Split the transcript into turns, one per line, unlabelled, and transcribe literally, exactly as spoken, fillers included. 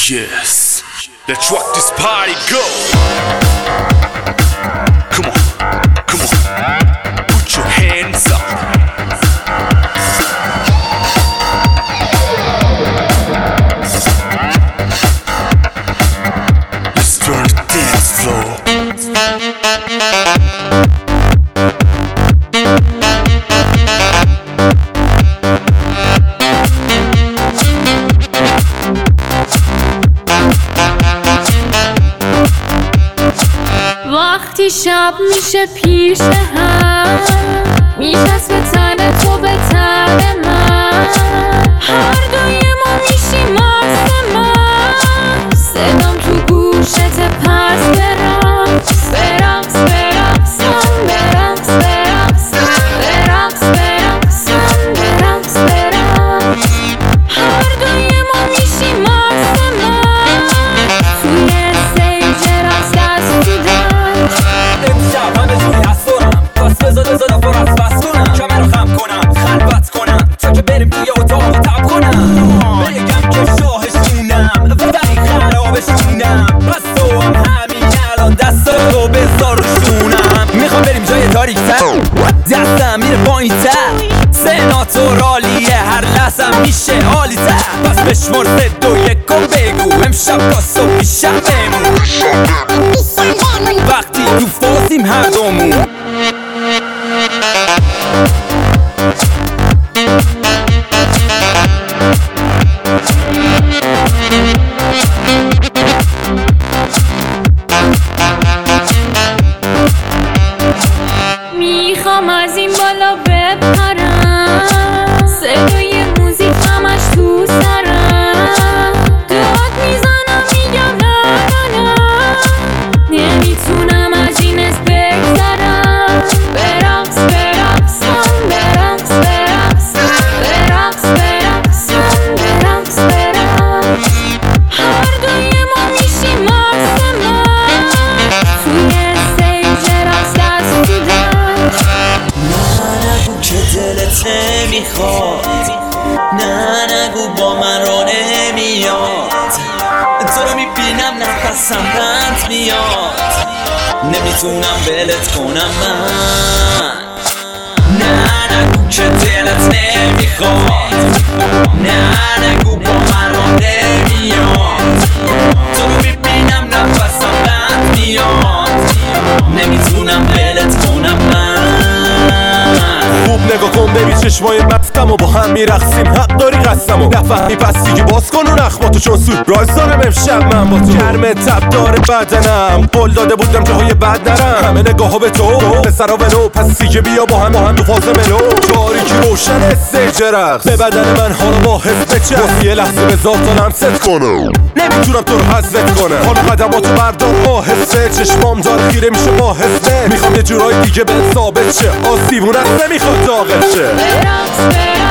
Yes, let's rock this party, go. Come on, come on, put your hands up. Let's turn the dance floor.
وقتی شب میشه پیش هم میچسبه تن تو به تن من، هر دوی ما میشیم مست من، صدام تو گوشت پس برقص برقص برقصم برقص برقص برقص برقصم برقص برقص، هر دوی ما میشیم مست من، توی استیج رقص دست تو دست.
امشب همه جوری هستونم، پس بزا بزا دفار از بس کنم، کمه رو خم کنم خلوت کنم تا که بریم توی اتاق و تب کنم، بگم که شاهشونم و ولی خرابشونم، پس تو هم همین الان دستا تو بذار روشونم، میخوام بریم جای تاریک تر، دستم میره پایین تر، سناتورالیه هر لحظم میشه عالی تر، پس بشمر سه دو یک و بگو امشب تا صبح پیشم بمون، وقتی تو فازیم هر دومون.
میخوام از این بالا بپرم، صدای موزیک همش تو سرم، داد میزنم میگم نه نه نه، نمیتونم از این اس بگذرم، برقص برقصم برقص برقص برقص برقصم برقص برقص، هر دوی ما میشیم مست من، توی استیج رقص دست تو دست.
نه نگو که دلت نمیخواد، نه نگو با من رو نمیاد، تو رو میبینم نفسم بند میاد، نمیتونم ولت کنم من، نه نگو که دلت نمیخواد، نه نگو با من رو نمیاد، تو رو میبینم نفسم بند میاد، نمیتونم ولت کنم من.
خوب نگاه کن ببین چشمای مفتم و با هم میرقصیم، حق داری قسم و نفهمی پس دیگه باز کن و نخماتو، چون سورپرایز دارم امشب من با تو، گرمه تب داره بدنم، قول داده بودم جاهای بد نرم، همه نگاه ها به تو پسرا ولو، پس دیگه بیا با هم با هم تو فاز ملو، تاریکی روشن استیج رقص به بدن من حالا با حس بچه، واسه یه لحظه به ذاتانم ست کنم، نمیتونم تو رو حذفت کنم، حالا قدماتو بردار آهسته، چشمام داره خیره میشه با حسه، میخوام یه جورای دیگه به ثابت شه، آسیبون است نمیخواد داغل شه.